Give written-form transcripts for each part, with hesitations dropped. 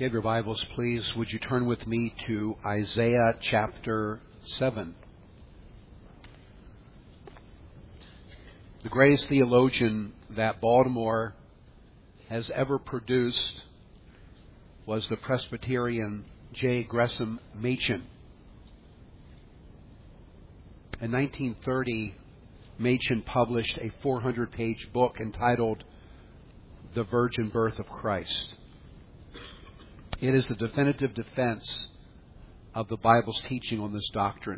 If you have your Bibles, please, would you turn with me to Isaiah chapter 7. The greatest theologian that Baltimore has ever produced was the Presbyterian J. Gresham Machen. In 1930, Machen published a 400-page book entitled The Virgin Birth of Christ. It is the definitive defense of the Bible's teaching on this doctrine.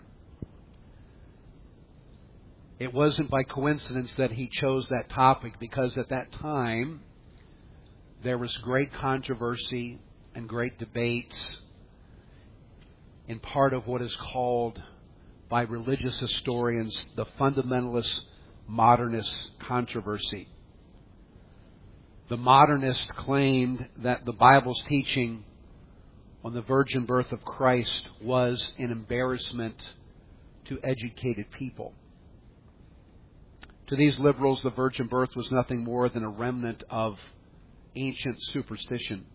It wasn't by coincidence that he chose that topic, because at that time there was great controversy and great debates in part of what is called by religious historians the fundamentalist modernist controversy. The modernists claimed that the Bible's teaching on the virgin birth of Christ was an embarrassment to educated people. To these liberals, the virgin birth was nothing more than a remnant of ancient superstition.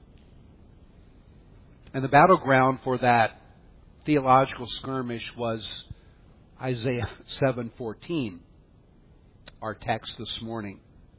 And the battleground for that theological skirmish was Isaiah 7:14, our text this morning.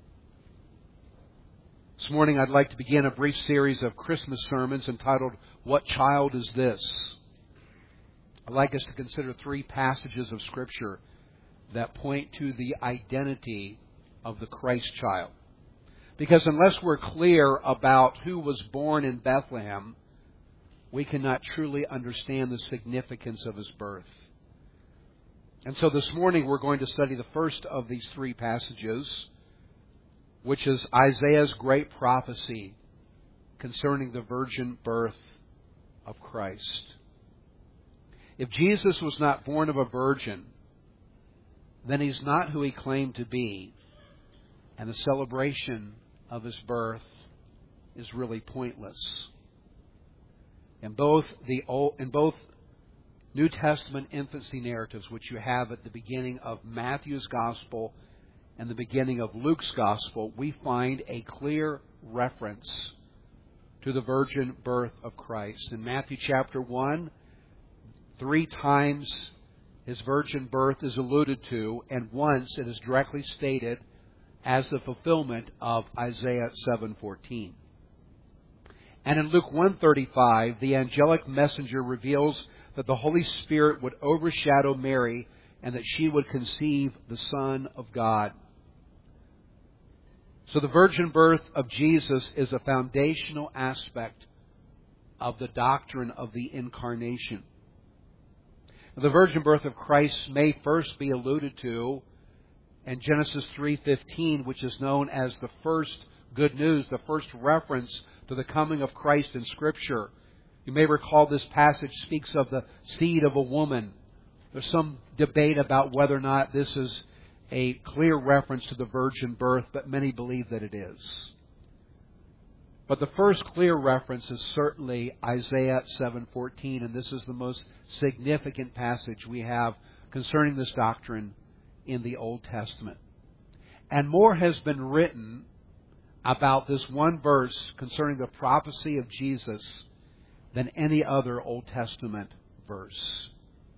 This morning I'd like to begin a brief series of Christmas sermons entitled, What Child Is This? I'd like us to consider three passages of Scripture that point to the identity of the Christ child. Because unless we're clear about who was born in Bethlehem, we cannot truly understand the significance of His birth. And so this morning we're going to study the first of these three passages, which is Isaiah's great prophecy concerning the virgin birth of Christ. If Jesus was not born of a virgin, then He's not who He claimed to be, and the celebration of His birth is really pointless. In both New Testament infancy narratives, which you have at the beginning of Matthew's Gospel and the beginning of Luke's Gospel, we find a clear reference to the virgin birth of Christ. In Matthew chapter 1, 3 times His virgin birth is alluded to, and once it is directly stated as the fulfillment of Isaiah 7:14. And in Luke 1:35, the angelic messenger reveals that the Holy Spirit would overshadow Mary and that she would conceive the Son of God. So the virgin birth of Jesus is a foundational aspect of the doctrine of the Incarnation. The virgin birth of Christ may first be alluded to in Genesis 3:15, which is known as the first good news, the first reference to the coming of Christ in Scripture. You may recall this passage speaks of the seed of a woman. There's some debate about whether or not this is a clear reference to the virgin birth, but many believe that it is. But the first clear reference is certainly Isaiah 7:14, and this is the most significant passage we have concerning this doctrine in the Old Testament. And more has been written about this one verse concerning the prophecy of Jesus than any other Old Testament verse.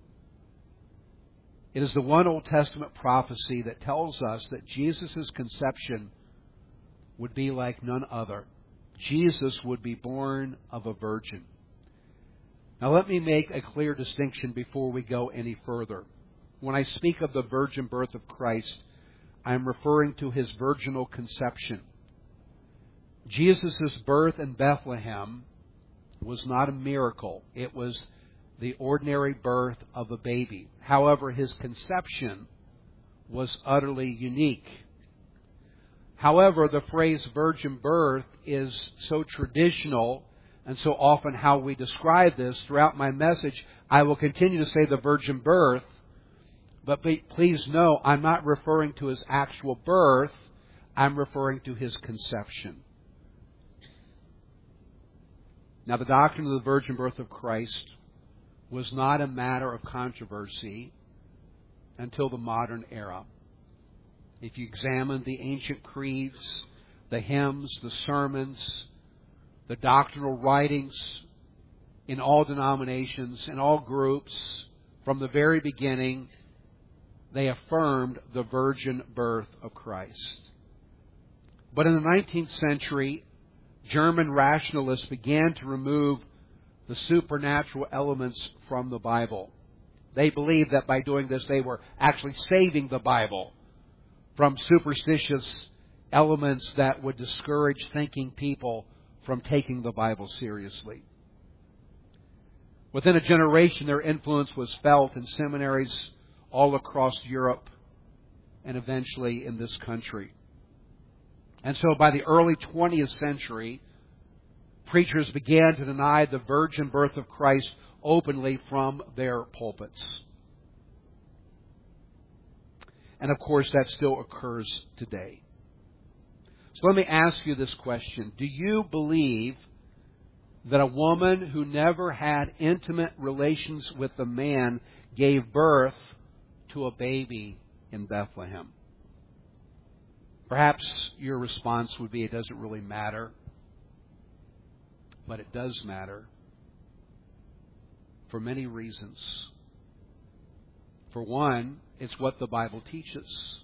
It is the one Old Testament prophecy that tells us that Jesus' conception would be like none other. Jesus would be born of a virgin. Now let me make a clear distinction before we go any further. When I speak of the virgin birth of Christ, I am referring to His virginal conception. Jesus' birth in Bethlehem was not a miracle. It was the ordinary birth of a baby. However, His conception was utterly unique. However, the phrase virgin birth is so traditional and so often how we describe this. Throughout my message, I will continue to say the virgin birth, but please know I'm not referring to His actual birth. I'm referring to His conception. Now, the doctrine of the virgin birth of Christ was not a matter of controversy until the modern era. If you examine the ancient creeds, the hymns, the sermons, the doctrinal writings in all denominations, in all groups, from the very beginning, they affirmed the virgin birth of Christ. But in the 19th century, German rationalists began to remove the supernatural elements from the Bible. They believed that by doing this, they were actually saving the Bible from superstitious elements that would discourage thinking people from taking the Bible seriously. Within a generation, their influence was felt in seminaries all across Europe and eventually in this country. And so by the early 20th century, preachers began to deny the virgin birth of Christ openly from their pulpits. And of course, that still occurs today. So let me ask you this question. Do you believe that a woman who never had intimate relations with a man gave birth to a baby in Bethlehem? Perhaps your response would be, it doesn't really matter. But it does matter for many reasons. For one, it's what the Bible teaches.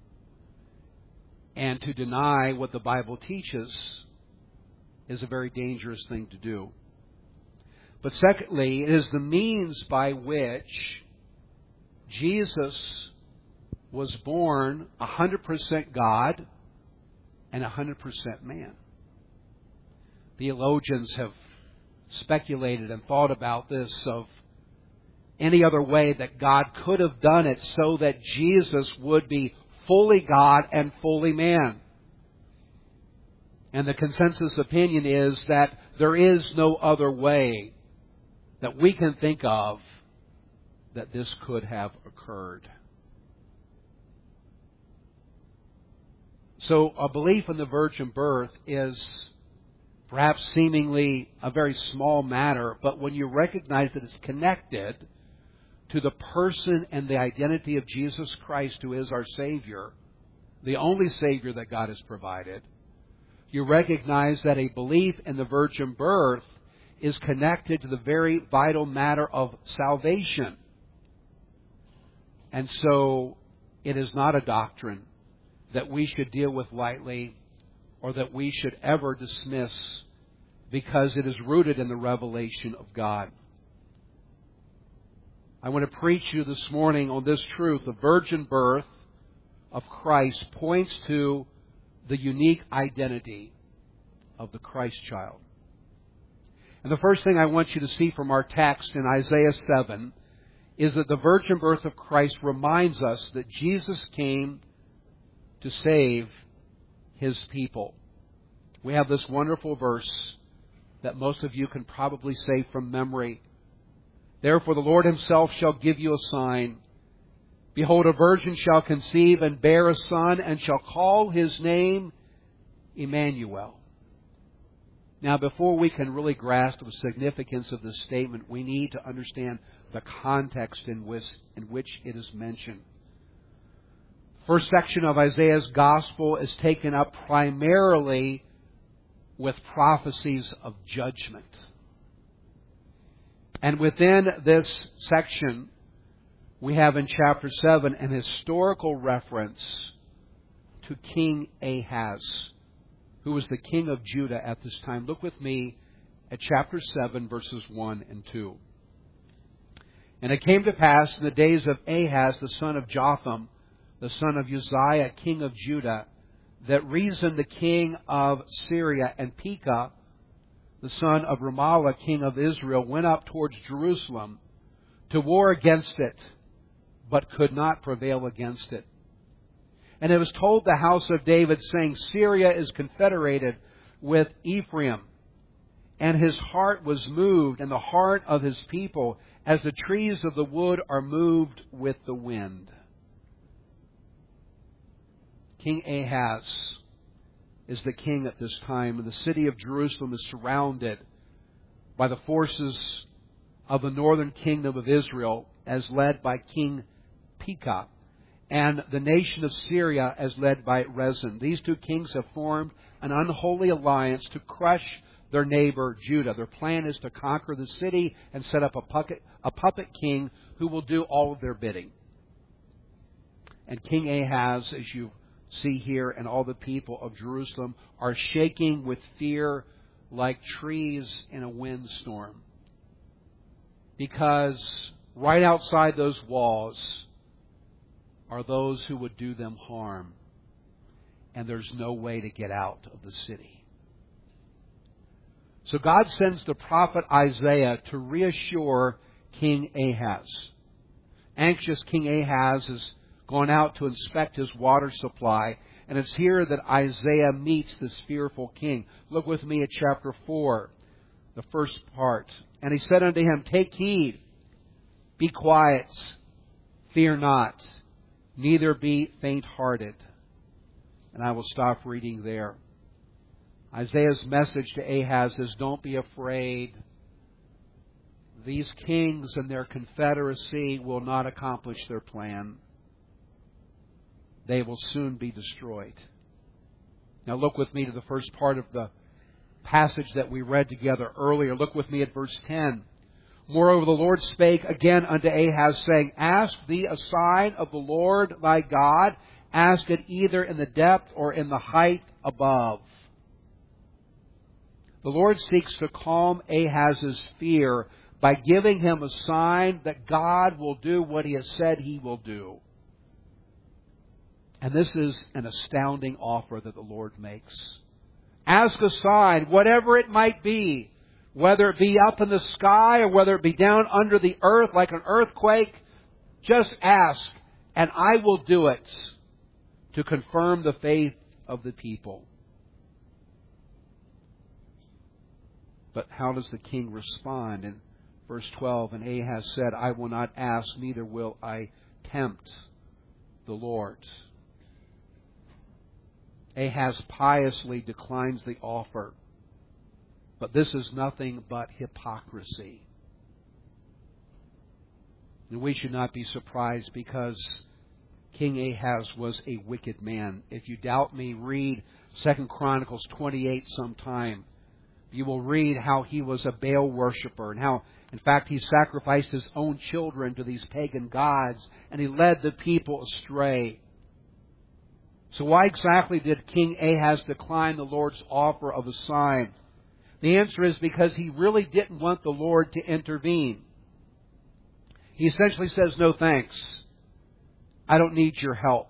And to deny what the Bible teaches is a very dangerous thing to do. But secondly, it is the means by which Jesus was born 100% God and 100% man. Theologians have speculated and thought about this of any other way that God could have done it so that Jesus would be fully God and fully man. And the consensus opinion is that there is no other way that we can think of that this could have occurred. So a belief in the virgin birth is perhaps seemingly a very small matter, but when you recognize that it's connected to the person and the identity of Jesus Christ, who is our Savior, the only Savior that God has provided, you recognize that a belief in the virgin birth is connected to the very vital matter of salvation. And so it is not a doctrine that we should deal with lightly or that we should ever dismiss, because it is rooted in the revelation of God. I want to preach to you this morning on this truth. The virgin birth of Christ points to the unique identity of the Christ child. And the first thing I want you to see from our text in Isaiah 7 is that the virgin birth of Christ reminds us that Jesus came to save His people. We have this wonderful verse that most of you can probably say from memory. Therefore the Lord Himself shall give you a sign. Behold, a virgin shall conceive and bear a son, and shall call His name Emmanuel. Now, before we can really grasp the significance of this statement, we need to understand the context in which it is mentioned. First section of Isaiah's Gospel is taken up primarily with prophecies of judgment. And within this section, we have in chapter 7 an historical reference to King Ahaz, who was the king of Judah at this time. Look with me at chapter 7, verses 1 and 2. And it came to pass in the days of Ahaz, the son of Jotham, the son of Uzziah, king of Judah, that Rezin, the king of Syria, and Pekah, the son of Remaliah, king of Israel, went up towards Jerusalem to war against it, but could not prevail against it. And it was told the house of David, saying, Syria is confederated with Ephraim. And his heart was moved, and the heart of his people, as the trees of the wood are moved with the wind. King Ahaz is the king at this time, and the city of Jerusalem is surrounded by the forces of the northern kingdom of Israel, as led by King Pekah, and the nation of Syria as led by Rezin. These two kings have formed an unholy alliance to crush their neighbor Judah. Their plan is to conquer the city and set up a puppet king who will do all of their bidding. And King Ahaz, as you see here, and all the people of Jerusalem are shaking with fear like trees in a windstorm. Because right outside those walls are those who would do them harm. And there's no way to get out of the city. So God sends the prophet Isaiah to reassure King Ahaz. Anxious King Ahaz has gone out to inspect his water supply. And it's here that Isaiah meets this fearful king. Look with me at chapter 4, the first part. And he said unto him, Take heed, be quiet, fear not, neither be faint-hearted. And I will stop reading there. Isaiah's message to Ahaz is, don't be afraid. These kings and their confederacy will not accomplish their plan. They will soon be destroyed. Now look with me to the first part of the passage that we read together earlier. Look with me at verse 10. Moreover, the Lord spake again unto Ahaz, saying, Ask thee a sign of the Lord thy God. Ask it either in the depth or in the height above. The Lord seeks to calm Ahaz's fear by giving him a sign that God will do what He has said He will do. And this is an astounding offer that the Lord makes. Ask a sign, whatever it might be, whether it be up in the sky or whether it be down under the earth like an earthquake, just ask, and I will do it to confirm the faith of the people. But how does the king respond? In verse 12, and Ahaz said, I will not ask, neither will I tempt the Lord. Ahaz piously declines the offer. But this is nothing but hypocrisy. And we should not be surprised because King Ahaz was a wicked man. If you doubt me, read 2 Chronicles 28 sometime. You will read how he was a Baal worshiper and how, in fact, he sacrificed his own children to these pagan gods and he led the people astray. So why exactly did King Ahaz decline the Lord's offer of a sign? The answer is because he really didn't want the Lord to intervene. He essentially says, no thanks. I don't need your help.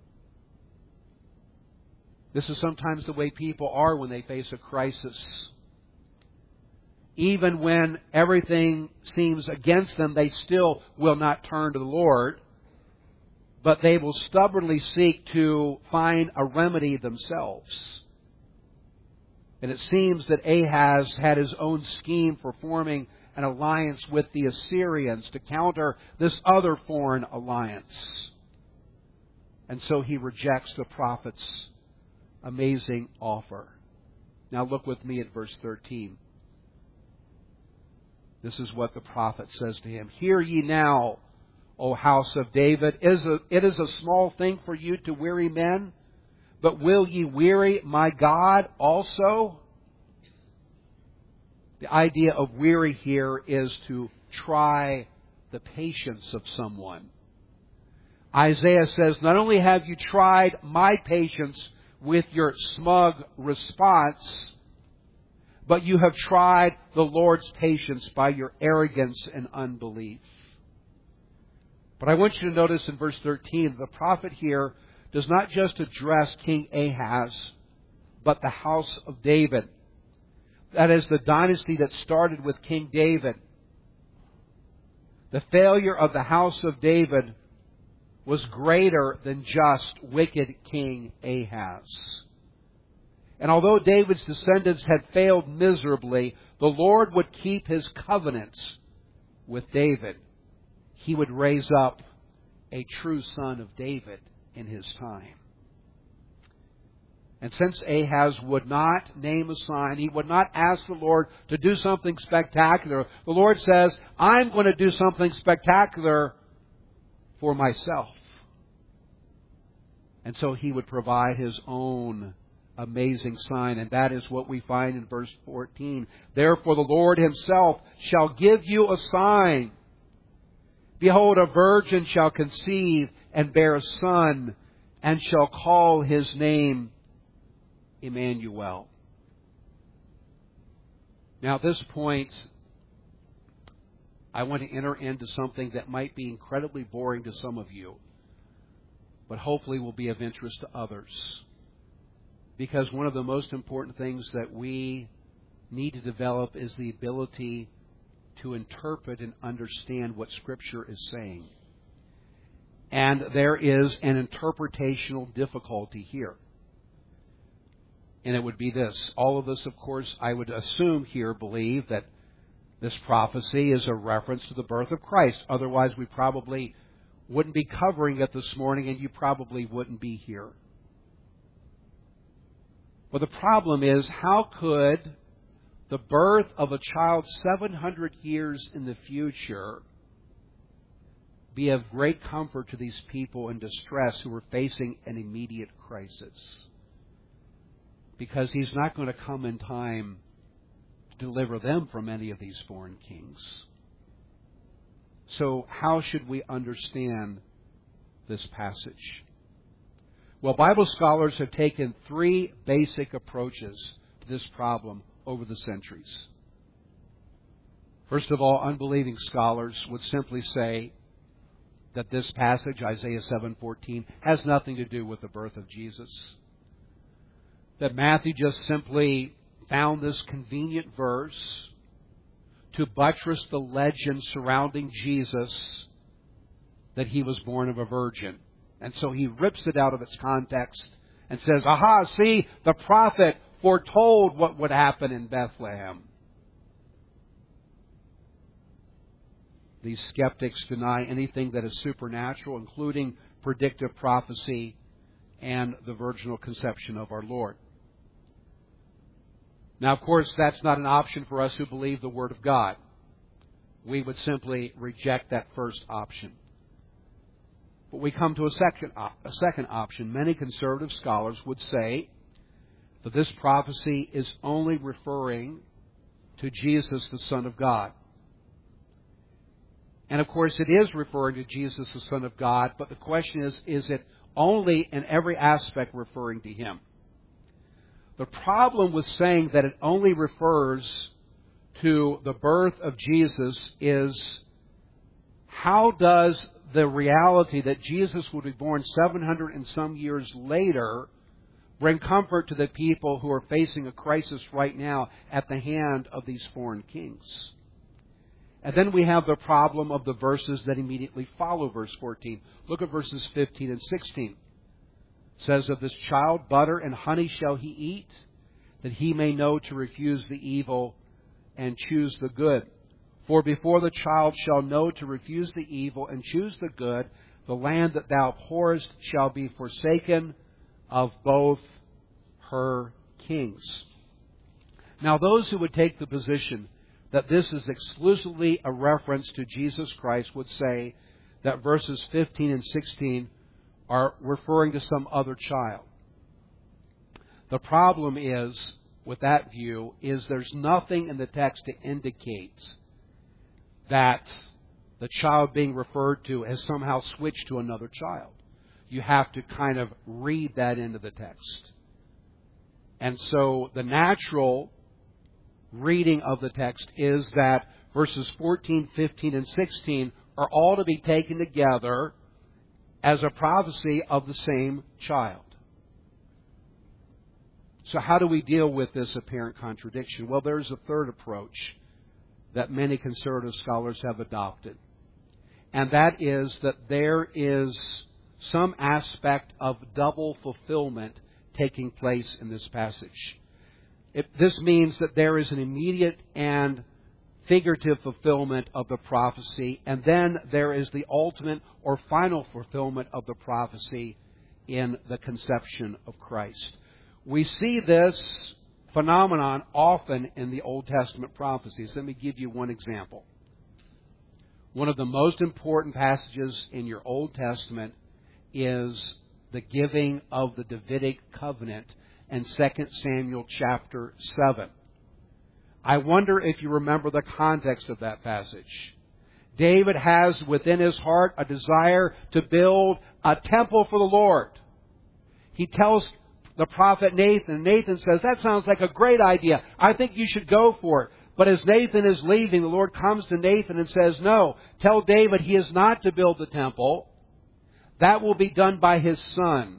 This is sometimes the way people are when they face a crisis. Even when everything seems against them, they still will not turn to the Lord. But they will stubbornly seek to find a remedy themselves. And it seems that Ahaz had his own scheme for forming an alliance with the Assyrians to counter this other foreign alliance. And so he rejects the prophet's amazing offer. Now look with me at verse 13. This is what the prophet says to him. Hear ye now, O house of David. It is a small thing for you to weary men, but will ye weary my God also? The idea of weary here is to try the patience of someone. Isaiah says, not only have you tried my patience with your smug response, but you have tried the Lord's patience by your arrogance and unbelief. But I want you to notice in verse 13, the prophet here does not just address King Ahaz, but the house of David. That is the dynasty that started with King David. The failure of the house of David was greater than just wicked King Ahaz. And although David's descendants had failed miserably, the Lord would keep His covenants with David. He would raise up a true son of David in his time. And since Ahaz would not name a sign, he would not ask the Lord to do something spectacular, the Lord says, I'm going to do something spectacular for myself. And so He would provide His own amazing sign, and that is what we find in verse 14. Therefore the Lord himself shall give you a sign. Behold, a virgin shall conceive and bear a son, and shall call his name Emmanuel. Now at this point, I want to enter into something that might be incredibly boring to some of you, but hopefully will be of interest to others. Because one of the most important things that we need to develop is the ability to interpret and understand what Scripture is saying. And there is an interpretational difficulty here. And it would be this. All of us, of course, I would assume here believe that this prophecy is a reference to the birth of Christ. Otherwise, we probably wouldn't be covering it this morning, and you probably wouldn't be here. But the problem is, how could the birth of a child 700 years in the future be of great comfort to these people in distress who are facing an immediate crisis? Because he's not going to come in time to deliver them from any of these foreign kings. So how should we understand this passage? Well, Bible scholars have taken three basic approaches to this problem over the centuries. First of all, unbelieving scholars would simply say that this passage, Isaiah 7:14, has nothing to do with the birth of Jesus. That Matthew just simply found this convenient verse to buttress the legend surrounding Jesus that he was born of a virgin. And so he rips it out of its context and says, aha, see, the prophet foretold what would happen in Bethlehem. These skeptics deny anything that is supernatural, including predictive prophecy and the virginal conception of our Lord. Now, of course, that's not an option for us who believe the Word of God. We would simply reject that first option. But we come to a second option. Many conservative scholars would say that this prophecy is only referring to Jesus, the Son of God. And of course, it is referring to Jesus, the Son of God, but the question is it only in every aspect referring to Him? The problem with saying that it only refers to the birth of Jesus is, how does the reality that Jesus would be born 700 and some years later bring comfort to the people who are facing a crisis right now at the hand of these foreign kings? And then we have the problem of the verses that immediately follow verse 14. Look at verses 15 and 16. It says, of this child butter and honey shall he eat, that he may know to refuse the evil and choose the good. For before the child shall know to refuse the evil and choose the good, the land that thou abhorrest shall be forsaken of both her kings. Now, those who would take the position that this is exclusively a reference to Jesus Christ would say that verses 15 and 16 are referring to some other child. The problem is, with that view, is there's nothing in the text to indicate that the child being referred to has somehow switched to another child. You have to kind of read that into the text. And so the natural reading of the text is that verses 14, 15, and 16 are all to be taken together as a prophecy of the same child. So how do we deal with this apparent contradiction? Well, there's a third approach that many conservative scholars have adopted. And that is that there is some aspect of double fulfillment taking place in this passage. This means that there is an immediate and figurative fulfillment of the prophecy, and then there is the ultimate or final fulfillment of the prophecy in the conception of Christ. We see this phenomenon often in the Old Testament prophecies. Let me give you one example. One of the most important passages in your Old Testament is the giving of the Davidic covenant and 2 Samuel chapter 7. I wonder if you remember the context of that passage. David has within his heart a desire to build a temple for the Lord. He tells the prophet Nathan, and Nathan says, that sounds like a great idea. I think you should go for it. But as Nathan is leaving, the Lord comes to Nathan and says, no, tell David he is not to build the temple. That will be done by his son.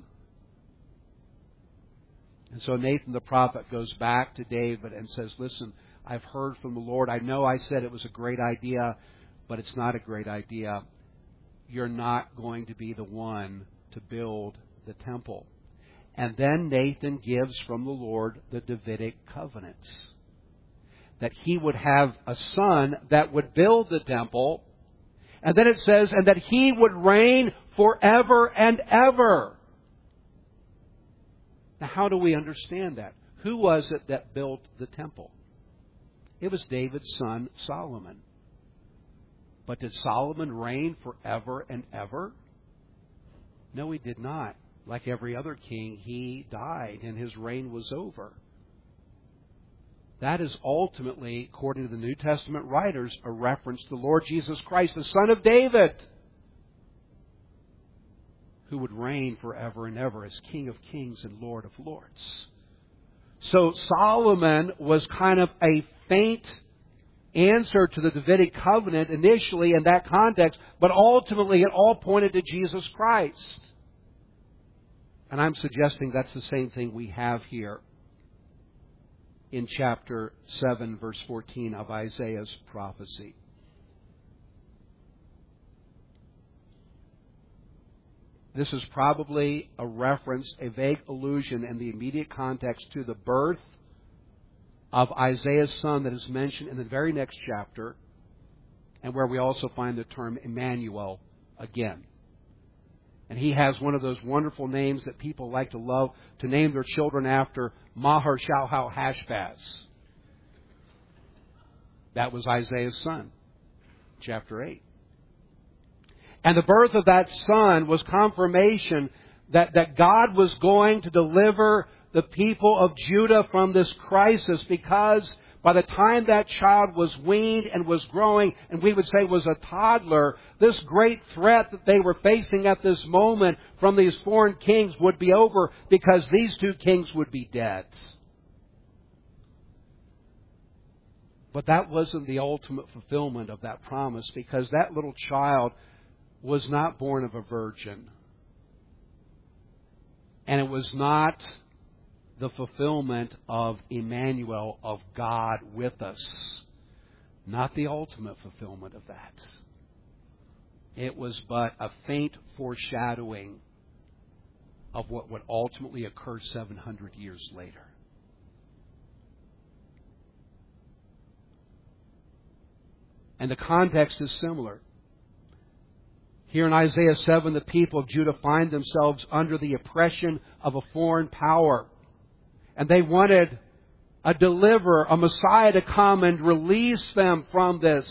And so Nathan the prophet goes back to David and says, listen, I've heard from the Lord. I know I said it was a great idea, but it's not a great idea. You're not going to be the one to build the temple. And then Nathan gives from the Lord the Davidic covenants. That he would have a son that would build the temple. And then it says, and that he would reign forever and ever. Now, how do we understand that? Who was it that built the temple? It was David's son, Solomon. But did Solomon reign forever and ever? No, he did not. Like every other king, he died and his reign was over. That is ultimately, according to the New Testament writers, a reference to the Lord Jesus Christ, the Son of David, who would reign forever and ever as King of Kings and Lord of Lords. So Solomon was kind of a faint answer to the Davidic covenant initially in that context, but ultimately it all pointed to Jesus Christ. And I'm suggesting that's the same thing we have here in chapter 7, verse 14 of Isaiah's prophecy. This is probably a reference, a vague allusion in the immediate context to the birth of Isaiah's son that is mentioned in the very next chapter, and where we also find the term Emmanuel again. And he has one of those wonderful names that people like to love to name their children after, Maher-Shalal-Hash-Baz. That was Isaiah's son, chapter 8. And the birth of that son was confirmation that God was going to deliver the people of Judah from this crisis, because by the time that child was weaned and was growing, and we would say was a toddler, this great threat that they were facing at this moment from these foreign kings would be over, because these two kings would be dead. But that wasn't the ultimate fulfillment of that promise, because that little child was not born of a virgin. And it was not the fulfillment of Emmanuel, of God with us. Not the ultimate fulfillment of that. It was but a faint foreshadowing of what would ultimately occur 700 years later. And the context is similar. Here in Isaiah 7, the people of Judah find themselves under the oppression of a foreign power. And they wanted a deliverer, a Messiah to come and release them from this.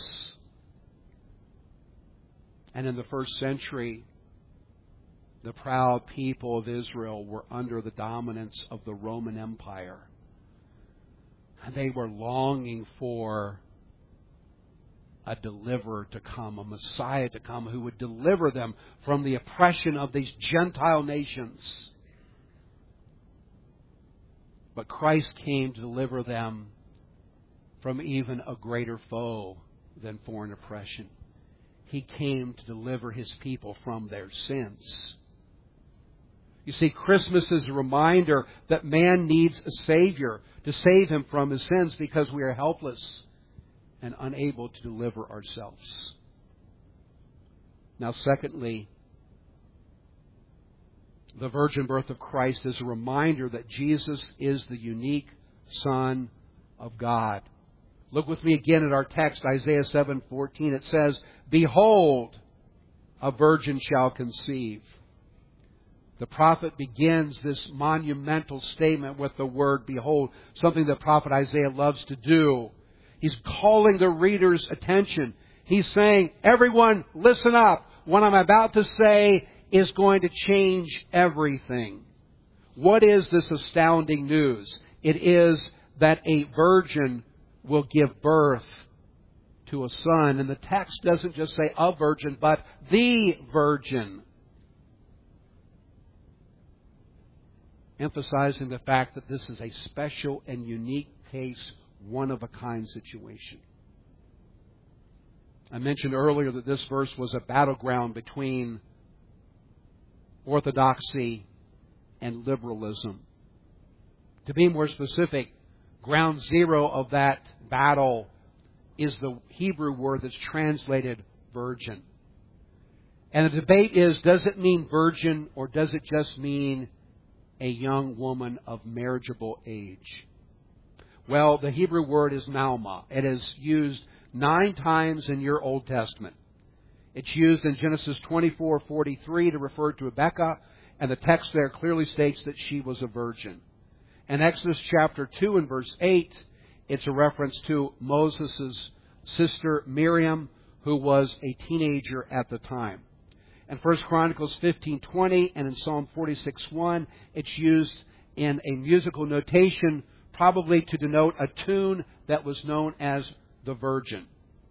And in the first century, the proud people of Israel were under the dominance of the Roman Empire. And they were longing for a deliverer to come, a Messiah to come who would deliver them from the oppression of these Gentile nations. But Christ came to deliver them from even a greater foe than foreign oppression. He came to deliver His people from their sins. You see, Christmas is a reminder that man needs a Savior to save him from his sins, because we are helpless and unable to deliver ourselves. Now, secondly, the virgin birth of Christ is a reminder that Jesus is the unique Son of God. Look with me again at our text, Isaiah 7:14. It says, "Behold, a virgin shall conceive." The prophet begins this monumental statement with the word "behold," something the prophet Isaiah loves to do. He's calling the reader's attention. He's saying, everyone, listen up. What I'm about to say is going to change everything. What is this astounding news? It is that a virgin will give birth to a son. And the text doesn't just say a virgin, but the virgin. Emphasizing the fact that this is a special and unique case, one-of-a-kind situation. I mentioned earlier that this verse was a battleground between orthodoxy and liberalism. To be more specific, ground zero of that battle is the Hebrew word that's translated virgin. And the debate is, does it mean virgin or does it just mean a young woman of marriageable age? Well, the Hebrew word is nauma. It is used 9 times in your Old Testament. It's used in Genesis 24:43 to refer to Rebekah, and the text there clearly states that she was a virgin. In Exodus chapter 2 and verse 8, it's a reference to Moses' sister Miriam, who was a teenager at the time. In 1 Chronicles 15:20 and in Psalm 46:1, it's used in a musical notation, probably to denote a tune that was known as the Virgin.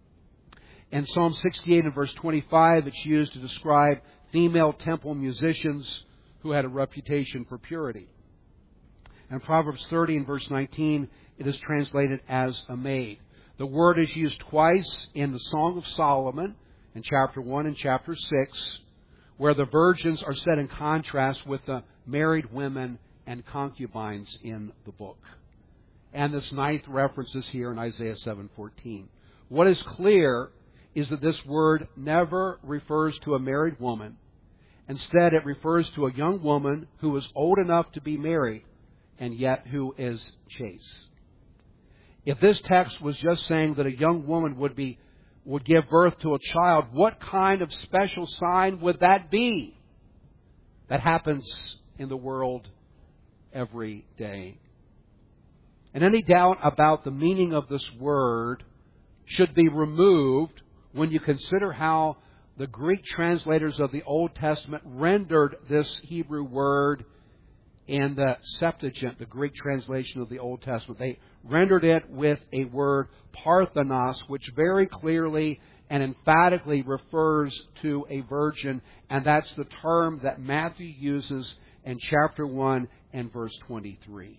In Psalm 68 and verse 25, it's used to describe female temple musicians who had a reputation for purity. In Proverbs 30 and verse 19, it is translated as a maid. The word is used twice in the Song of Solomon, in chapter 1 and chapter 6, where the virgins are set in contrast with the married women and concubines in the book. And this 9th reference is here in Isaiah 7:14. What is clear is that this word never refers to a married woman. Instead, it refers to a young woman who is old enough to be married and yet who is chaste. If this text was just saying that a young woman would give birth to a child, what kind of special sign would that be? That happens in the world every day. And any doubt about the meaning of this word should be removed when you consider how the Greek translators of the Old Testament rendered this Hebrew word in the Septuagint, the Greek translation of the Old Testament. They rendered it with a word parthenos, which very clearly and emphatically refers to a virgin, and that's the term that Matthew uses in chapter 1 and verse 23.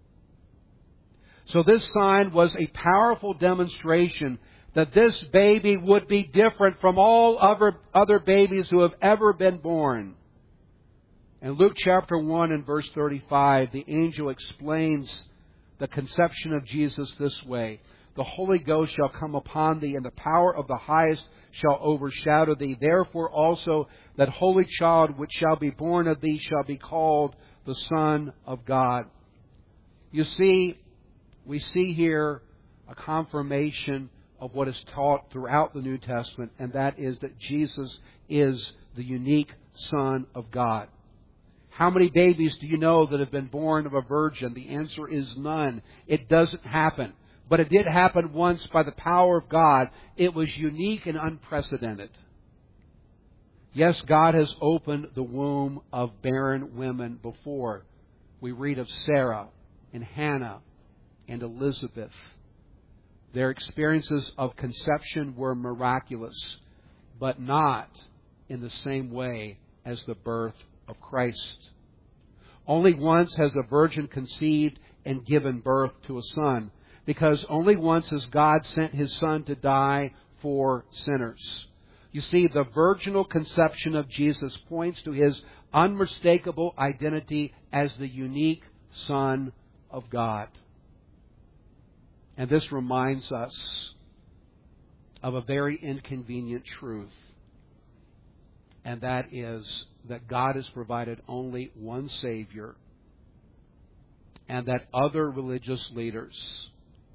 So this sign was a powerful demonstration that this baby would be different from all other babies who have ever been born. In Luke chapter 1 and verse 35, the angel explains the conception of Jesus this way. The Holy Ghost shall come upon thee, and the power of the highest shall overshadow thee. Therefore also that holy child which shall be born of thee shall be called the Son of God. You see, we see here a confirmation of what is taught throughout the New Testament, and that is that Jesus is the unique Son of God. How many babies do you know that have been born of a virgin? The answer is none. It doesn't happen. But it did happen once by the power of God. It was unique and unprecedented. Yes, God has opened the womb of barren women before. We read of Sarah and Hannah and Elizabeth. Their experiences of conception were miraculous, but not in the same way as the birth of Christ. Only once has a virgin conceived and given birth to a son, because only once has God sent His Son to die for sinners. You see, the virginal conception of Jesus points to His unmistakable identity as the unique Son of God. And this reminds us of a very inconvenient truth, and that is that God has provided only one Savior, and that other religious leaders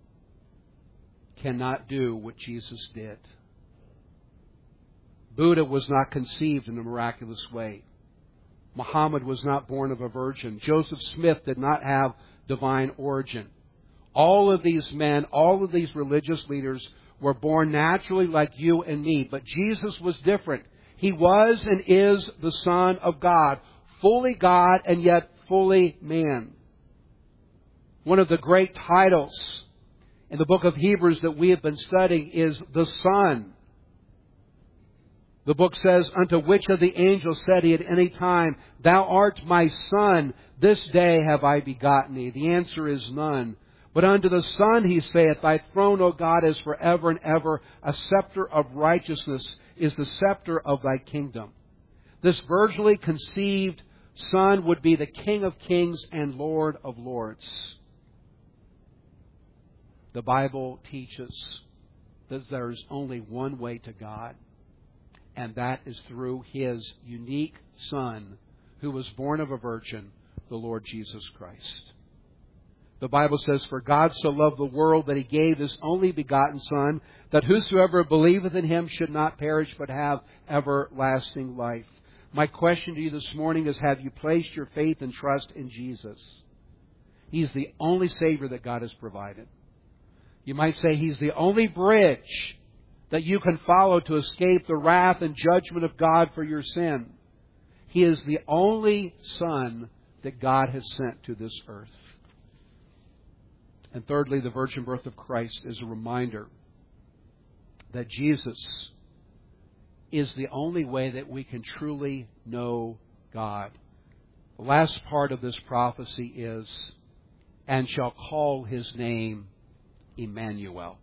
cannot do what Jesus did. Buddha was not conceived in a miraculous way. Muhammad was not born of a virgin. Joseph Smith did not have divine origin. All of these men, all of these religious leaders were born naturally like you and me. But Jesus was different. He was and is the Son of God, fully God and yet fully man. One of the great titles in the book of Hebrews that we have been studying is the Son. The book says, unto which of the angels said he at any time, Thou art my Son, this day have I begotten thee? The answer is none. But unto the Son he saith, Thy throne, O God, is forever and ever. A scepter of righteousness is the scepter of thy kingdom. This virginally conceived Son would be the King of kings and Lord of lords. The Bible teaches that there is only one way to God, and that is through His unique Son, who was born of a virgin, the Lord Jesus Christ. The Bible says, For God so loved the world that He gave His only begotten Son, that whosoever believeth in Him should not perish but have everlasting life. My question to you this morning is, have you placed your faith and trust in Jesus? He's the only Savior that God has provided. You might say He's the only bridge that you can follow to escape the wrath and judgment of God for your sin. He is the only Son that God has sent to this earth. And thirdly, the virgin birth of Christ is a reminder that Jesus is the only way that we can truly know God. The last part of this prophecy is, and shall call His name Emmanuel.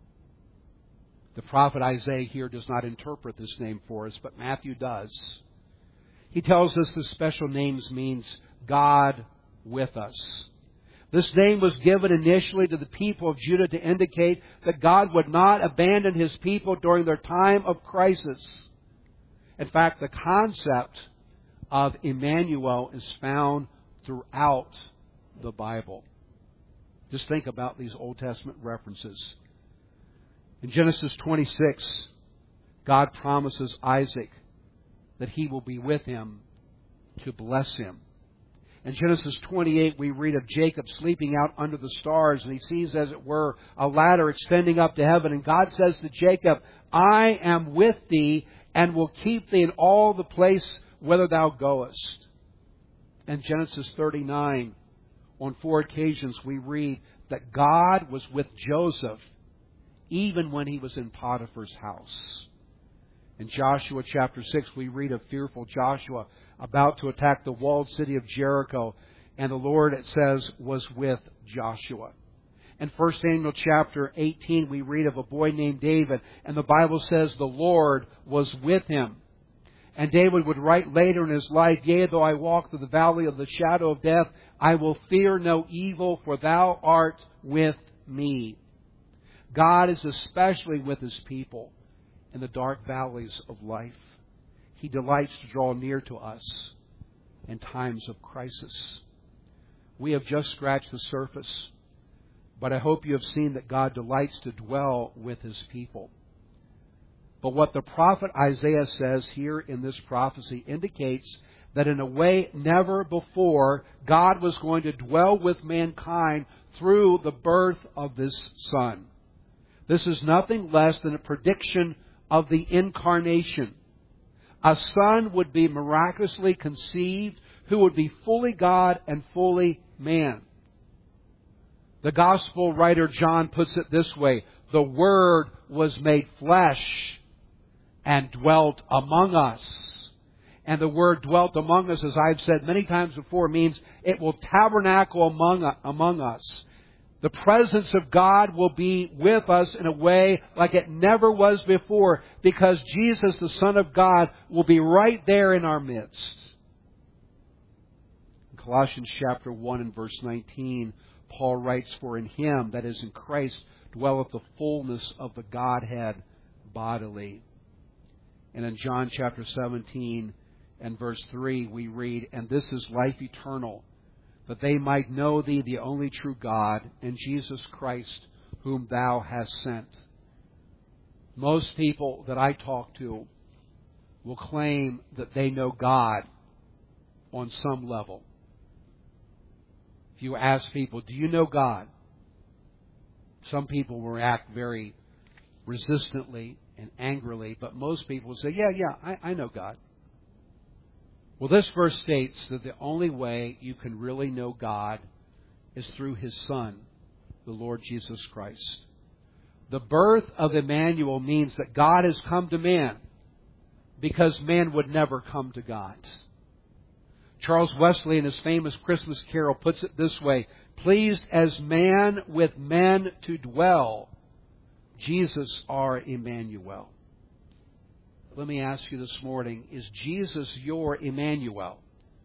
The prophet Isaiah here does not interpret this name for us, but Matthew does. He tells us this special name means God with us. This name was given initially to the people of Judah to indicate that God would not abandon His people during their time of crisis. In fact, the concept of Emmanuel is found throughout the Bible. Just think about these Old Testament references. In Genesis 26, God promises Isaac that he will be with him to bless him. In Genesis 28, we read of Jacob sleeping out under the stars, and he sees, as it were, a ladder extending up to heaven. And God says to Jacob, I am with thee, and will keep thee in all the place whither thou goest. In Genesis 39, on 4 occasions, we read that God was with Joseph even when he was in Potiphar's house. In Joshua chapter 6, we read of fearful Joshua about to attack the walled city of Jericho, and the Lord, it says, was with Joshua. In 1 Samuel chapter 18, we read of a boy named David, and the Bible says the Lord was with him. And David would write later in his life, Yea, though I walk through the valley of the shadow of death, I will fear no evil, for thou art with me. God is especially with His people in the dark valleys of life. He delights to draw near to us in times of crisis. We have just scratched the surface, but I hope you have seen that God delights to dwell with His people. But what the prophet Isaiah says here in this prophecy indicates that in a way never before, God was going to dwell with mankind through the birth of this Son. This is nothing less than a prediction of the incarnation. A Son would be miraculously conceived who would be fully God and fully man. The Gospel writer John puts it this way, the Word was made flesh and dwelt among us. And the word dwelt among us, as I've said many times before, means it will tabernacle among us. The presence of God will be with us in a way like it never was before, because Jesus, the Son of God, will be right there in our midst. In Colossians chapter 1 and verse 19, Paul writes, For in Him, that is in Christ, dwelleth the fullness of the Godhead bodily. And in John chapter 17 and verse 3, we read, And this is life eternal, that they might know Thee, the only true God, and Jesus Christ, whom Thou hast sent. Most people that I talk to will claim that they know God on some level. If you ask people, do you know God? Some people will react very resistantly and angrily, but most people will say, yeah, I know God. Well, this verse states that the only way you can really know God is through His Son, the Lord Jesus Christ. The birth of Emmanuel means that God has come to man because man would never come to God. Charles Wesley in his famous Christmas carol puts it this way: pleased as man with men to dwell, Jesus our Emmanuel. Let me ask you this morning, is Jesus your Emmanuel?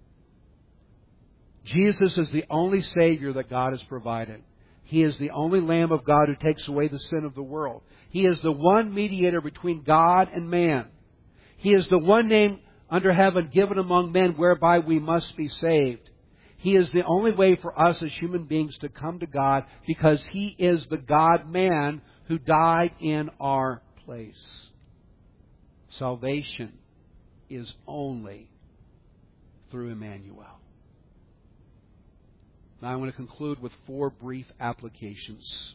Jesus is the only Savior that God has provided. He is the only Lamb of God who takes away the sin of the world. He is the one mediator between God and man. He is the one name under heaven given among men whereby we must be saved. He is the only way for us as human beings to come to God because He is the God-man who died in our place. Salvation is only through Emmanuel. Now I want to conclude with 4 brief applications.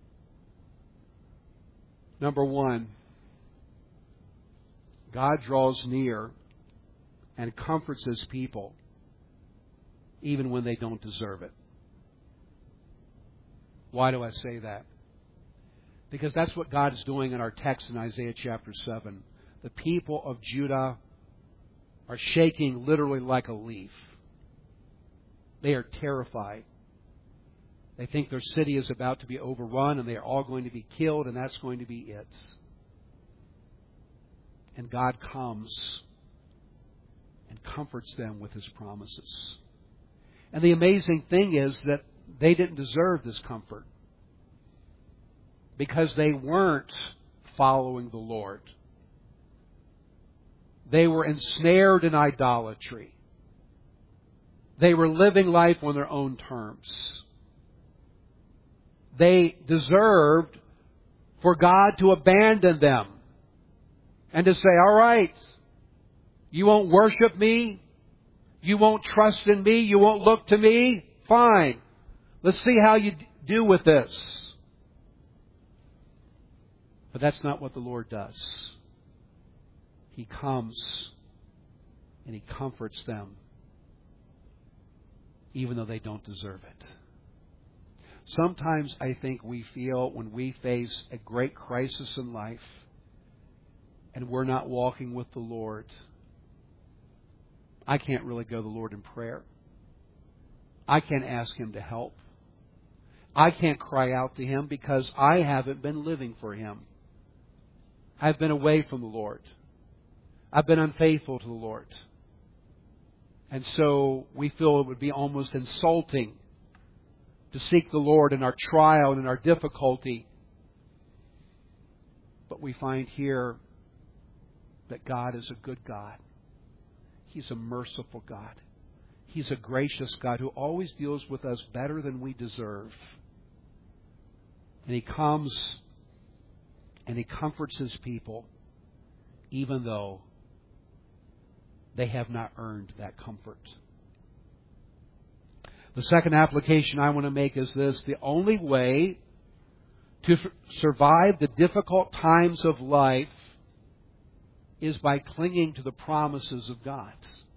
Number 1, God draws near and comforts His people even when they don't deserve it. Why do I say that? Because that's what God is doing in our text in Isaiah chapter 7. The people of Judah are shaking literally like a leaf. They are terrified. They think their city is about to be overrun and they are all going to be killed, and that's going to be it. And God comes and comforts them with His promises. And the amazing thing is that they didn't deserve this comfort because they weren't following the Lord. They were ensnared in idolatry. They were living life on their own terms. They deserved for God to abandon them and to say, all right, you won't worship me, you won't trust in me, you won't look to me, fine. Let's see how you do with this. But that's not what the Lord does. He comes and He comforts them even though they don't deserve it. Sometimes I think we feel when we face a great crisis in life and we're not walking with the Lord, I can't really go to the Lord in prayer. I can't ask Him to help. I can't cry out to Him because I haven't been living for Him. I've been away from the Lord. I've been unfaithful to the Lord. And so we feel it would be almost insulting to seek the Lord in our trial and in our difficulty. But we find here that God is a good God. He's a merciful God. He's a gracious God who always deals with us better than we deserve. And He comes and He comforts His people even though they have not earned that comfort. The second application I want to make is this: the only way to survive the difficult times of life is by clinging to the promises of God.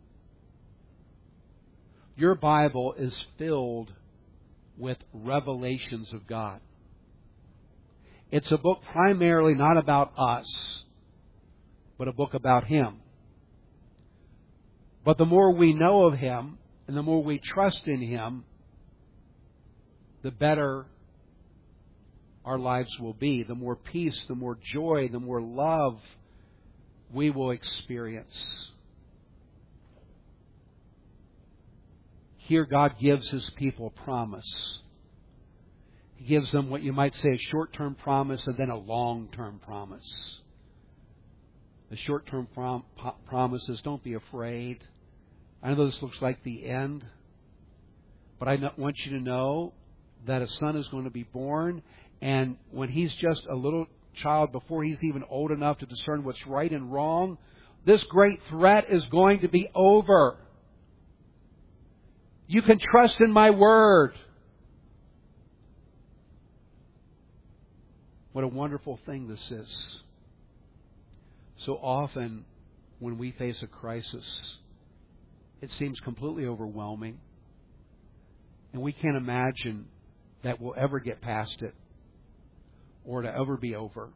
Your Bible is filled with revelations of God. It's a book primarily not about us, but a book about Him. But the more we know of Him and the more we trust in Him, the better our lives will be. The more peace, the more joy, the more love we will experience. Here God gives His people a promise. He gives them what you might say a short-term promise and then a long-term promise. The short-term promise is don't be afraid. I know this looks like the end, but I want you to know that a son is going to be born, and when he's just a little child, before he's even old enough to discern what's right and wrong, this great threat is going to be over. You can trust in my word. What a wonderful thing this is. So often, when we face a crisis, it seems completely overwhelming. And we can't imagine that we'll ever get past it or to ever be over.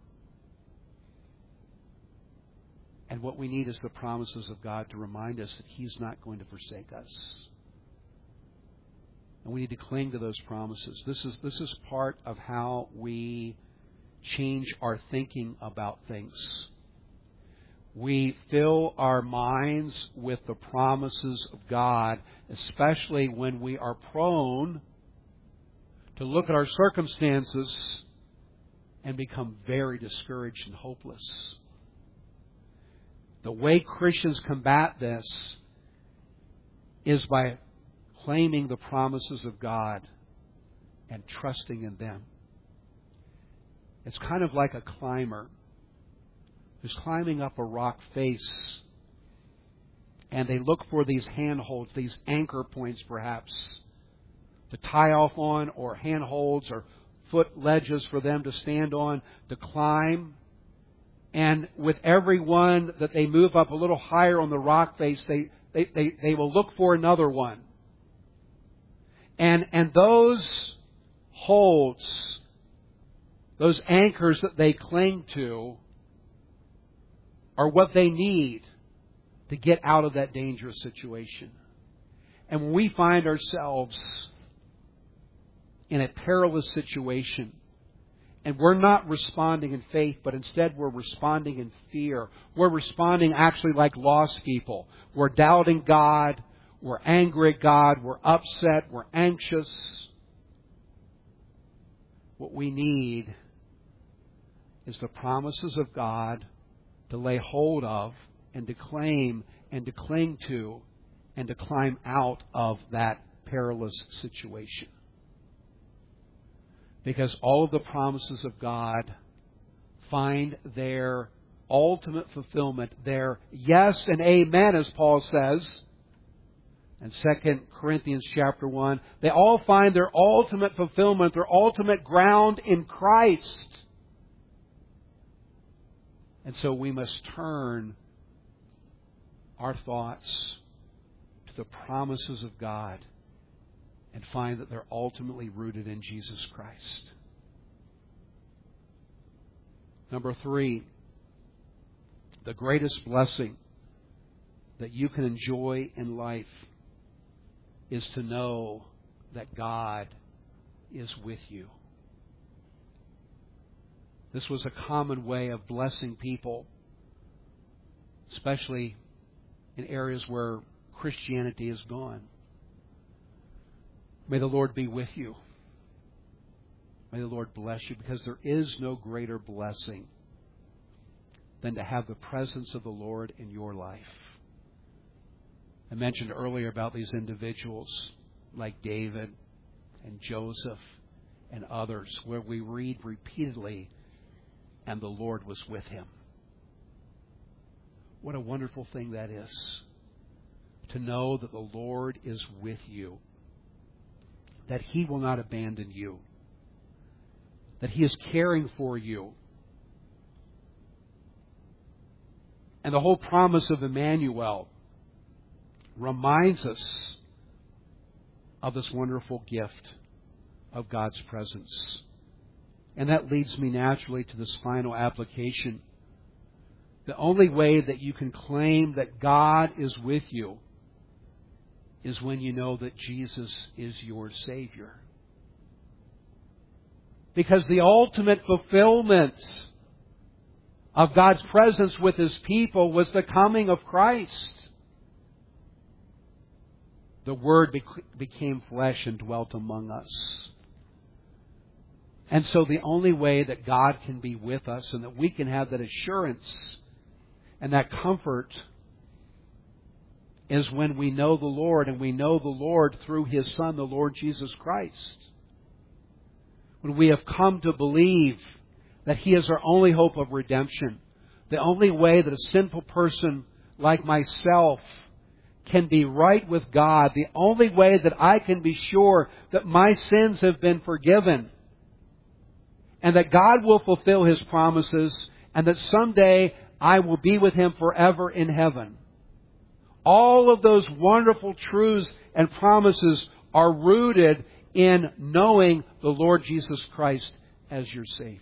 And what we need is the promises of God to remind us that He's not going to forsake us. And we need to cling to those promises. This is part of how we change our thinking about things. We fill our minds with the promises of God, especially when we are prone to look at our circumstances and become very discouraged and hopeless. The way Christians combat this is by claiming the promises of God and trusting in them. It's kind of like a climber who's climbing up a rock face, and they look for these handholds, these anchor points perhaps, to tie off on, or handholds or foot ledges for them to stand on to climb. And with every one that they move up a little higher on the rock face, they will look for another one. And those holds, those anchors that they cling to, are what they need to get out of that dangerous situation. And when we find ourselves in a perilous situation, and we're not responding in faith, but instead we're responding in fear. We're responding actually like lost people. We're doubting God. We're angry at God. We're upset. We're anxious. What we need is the promises of God to lay hold of and to claim and to cling to and to climb out of that perilous situation. Because all of the promises of God find their ultimate fulfillment, their yes and amen, as Paul says in 2 Corinthians chapter 1. They all find their ultimate fulfillment, their ultimate ground in Christ. And so we must turn our thoughts to the promises of God and find that they're ultimately rooted in Jesus Christ. Number 3, the greatest blessing that you can enjoy in life is to know that God is with you. This was a common way of blessing people, especially in areas where Christianity is gone. May the Lord be with you. May the Lord bless you, because there is no greater blessing than to have the presence of the Lord in your life. I mentioned earlier about these individuals like David and Joseph and others, where we read repeatedly, and the Lord was with him. What a wonderful thing that is, to know that the Lord is with you, that He will not abandon you, that He is caring for you. And the whole promise of Emmanuel reminds us of this wonderful gift of God's presence. And that leads me naturally to this final application. The only way that you can claim that God is with you is when you know that Jesus is your Savior. Because the ultimate fulfillment of God's presence with His people was the coming of Christ. The Word became flesh and dwelt among us. And so the only way that God can be with us and that we can have that assurance and that comfort is when we know the Lord, and we know the Lord through His Son, the Lord Jesus Christ. When we have come to believe that He is our only hope of redemption, the only way that a sinful person like myself can be right with God, the only way that I can be sure that my sins have been forgiven, and that God will fulfill His promises, and that someday I will be with Him forever in heaven. All of those wonderful truths and promises are rooted in knowing the Lord Jesus Christ as your Savior.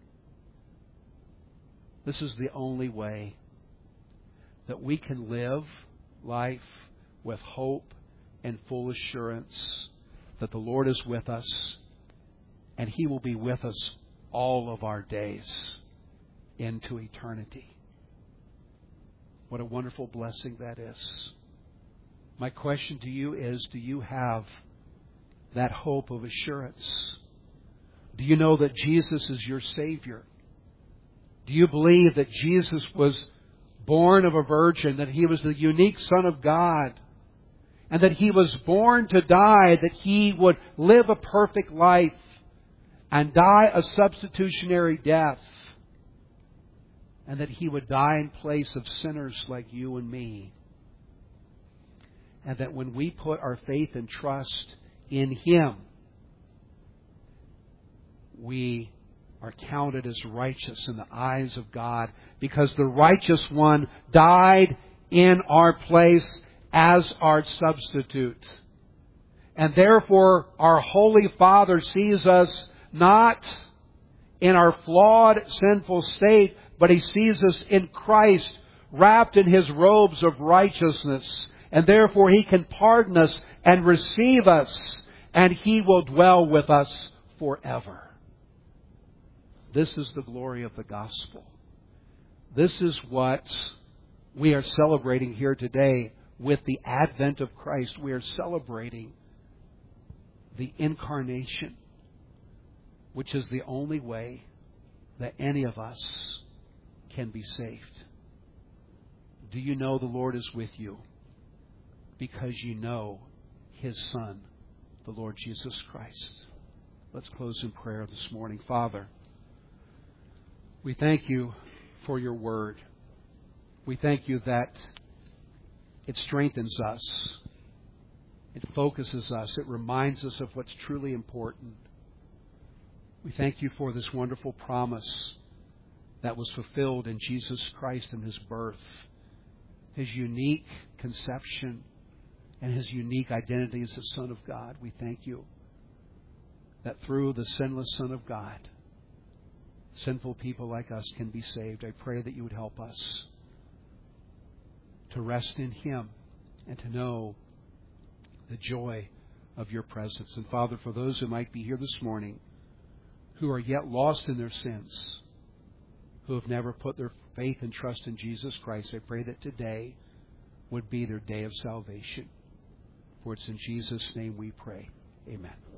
This is the only way that we can live life with hope and full assurance that the Lord is with us and He will be with us all of our days into eternity. What a wonderful blessing that is. My question to you is, do you have that hope of assurance? Do you know that Jesus is your Savior? Do you believe that Jesus was born of a virgin, that He was the unique Son of God, and that He was born to die, that He would live a perfect life and die a substitutionary death, and that He would die in place of sinners like you and me? And that when we put our faith and trust in Him, we are counted as righteous in the eyes of God, because the righteous one died in our place as our substitute. And therefore, our Holy Father sees us not in our flawed, sinful state, but He sees us in Christ, wrapped in His robes of righteousness. And therefore, He can pardon us and receive us, and He will dwell with us forever. This is the glory of the gospel. This is what we are celebrating here today with the advent of Christ. We are celebrating the incarnation, which is the only way that any of us can be saved. Do you know the Lord is with you? Because you know His Son, the Lord Jesus Christ. Let's close in prayer this morning. Father, we thank You for Your Word. We thank You that it strengthens us. It focuses us. It reminds us of what's truly important. We thank You for this wonderful promise that was fulfilled in Jesus Christ and His birth, His unique conception, and His unique identity as the Son of God. We thank You that through the sinless Son of God, sinful people like us can be saved. I pray that You would help us to rest in Him and to know the joy of Your presence. And Father, for those who might be here this morning who are yet lost in their sins, who have never put their faith and trust in Jesus Christ, I pray that today would be their day of salvation. For it's in Jesus' name we pray. Amen.